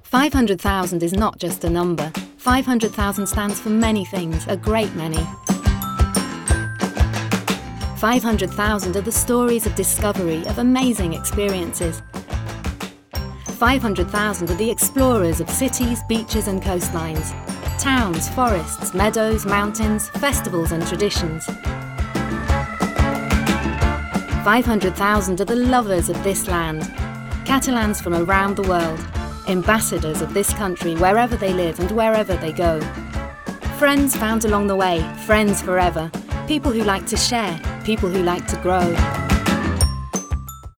500,000 is not just a number. 500,000 stands for many things, a great many. 500,000 are the stories of discovery, of amazing experiences. 500,000 are the explorers of cities, beaches and coastlines, towns, forests, meadows, mountains, festivals and traditions. 500,000 are the lovers of this land, Catalans from around the world, ambassadors of this country wherever they live and wherever they go. Friends found along the way, friends forever, people who like to share, people who like to grow.